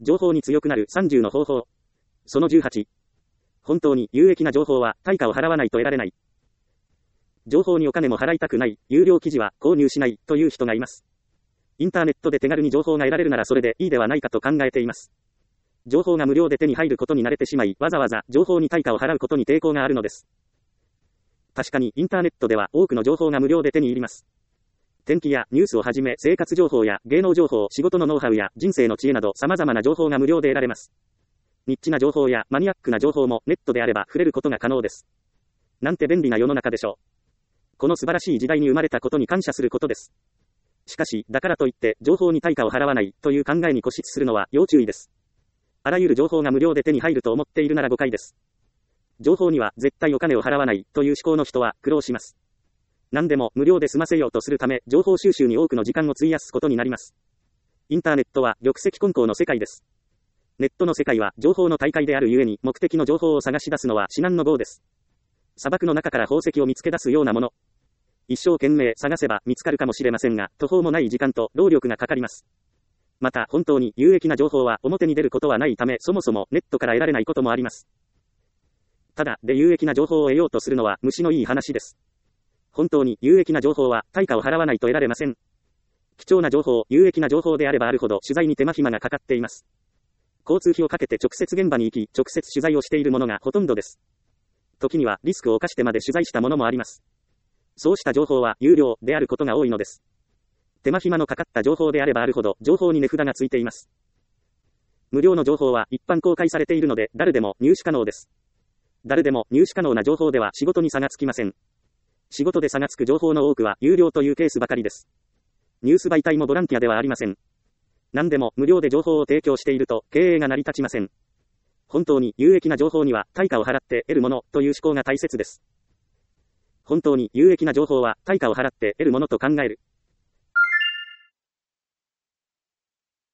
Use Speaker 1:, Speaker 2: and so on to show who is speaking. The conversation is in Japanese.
Speaker 1: 情報に強くなる30の方法。その18。本当に有益な情報は対価を払わないと得られない。情報にお金も払いたくない、有料記事は購入しないという人がいます。インターネットで手軽に情報が得られるならそれでいいではないかと考えています。情報が無料で手に入ることに慣れてしまい、わざわざ情報に対価を払うことに抵抗があるのです。確かにインターネットでは多くの情報が無料で手に入ります。天気やニュースをはじめ生活情報や芸能情報、仕事のノウハウや人生の知恵など様々な情報が無料で得られます。ニッチな情報やマニアックな情報もネットであれば触れることが可能です。なんて便利な世の中でしょう。この素晴らしい時代に生まれたことに感謝することです。しかし、だからといって情報に対価を払わないという考えに固執するのは要注意です。あらゆる情報が無料で手に入ると思っているなら誤解です。情報には絶対お金を払わないという思考の人は苦労します。何でも無料で済ませようとするため、情報収集に多くの時間を費やすことになります。インターネットは玉石混交の世界です。ネットの世界は情報の大海であるゆえに、目的の情報を探し出すのは至難の業です。砂漠の中から宝石を見つけ出すようなもの。一生懸命探せば見つかるかもしれませんが、途方もない時間と労力がかかります。また本当に有益な情報は表に出ることはないため、そもそもネットから得られないこともあります。ただで有益な情報を得ようとするのは虫のいい話です。本当に有益な情報は対価を払わないと得られません。貴重な情報、有益な情報であればあるほど取材に手間暇がかかっています。交通費をかけて直接現場に行き、直接取材をしているものがほとんどです。時にはリスクを冒してまで取材したものもあります。そうした情報は有料であることが多いのです。手間暇のかかった情報であればあるほど情報に値札がついています。無料の情報は一般公開されているので誰でも入手可能です。誰でも入手可能な情報では仕事に差がつきません。仕事で差がつく情報の多くは有料というケースばかりです。ニュース媒体もボランティアではありません。何でも無料で情報を提供していると経営が成り立ちません。本当に有益な情報には対価を払って得るものという思考が大切です。本当に有益な情報は対価を払って得るものと考える。